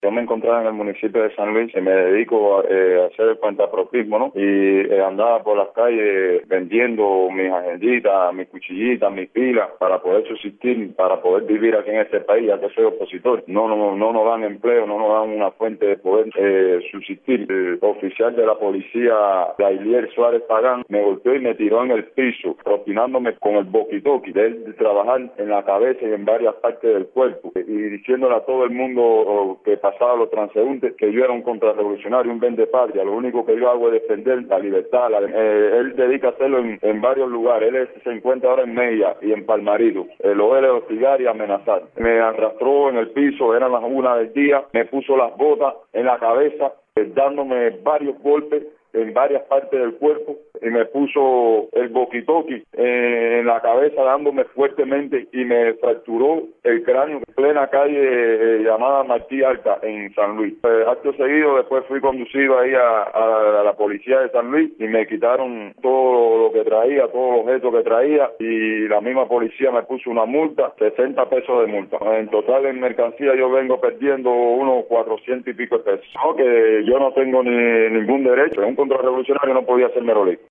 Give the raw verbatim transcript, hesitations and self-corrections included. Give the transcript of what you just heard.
Yo me encontraba en el municipio de San Luis y me dedico a, eh, a hacer el cuentapropismo, ¿no? Y eh, andaba por las calles vendiendo mis agenditas, mis cuchillitas, mis pilas para poder subsistir, para poder vivir aquí en este país, ya que soy opositor. No, no, no nos dan empleo, no nos dan una fuente de poder eh, subsistir. El oficial de la policía, Dailier Suárez Pagán, me golpeó y me tiró en el piso, propinándome con el boquitoqui de, de trabajar en la cabeza y en varias partes del cuerpo, y diciéndole a todo el mundo oh, que pasaba los transeúntes que yo era un contrarrevolucionario, un vendepatria. Lo único que yo hago es defender la libertad. La, eh, él dedica a hacerlo en, en varios lugares. Él es, se encuentra ahora en Mella y en Palmarito. Eh, lo él es hostigar y amenazar. Me arrastró en el piso, eran las una del día, me puso las botas en la cabeza, eh, dándome varios golpes en varias partes del cuerpo, y me puso el boquitoqui eh, en la cabeza dándome fuertemente y me fracturó el cráneo en plena calle eh, llamada Martí Alta en San Luis. Eh, acto seguido después fui conducido ahí a, a, a la policía de San Luis y me quitaron todo lo que traía, todos los objetos que traía, y la misma policía me puso una multa, sesenta pesos de multa. En total en mercancía yo vengo perdiendo unos cuatrocientos y pico de pesos. No, que yo no tengo ni ningún derecho, es un contrarrevolucionario, no podía ser merolico.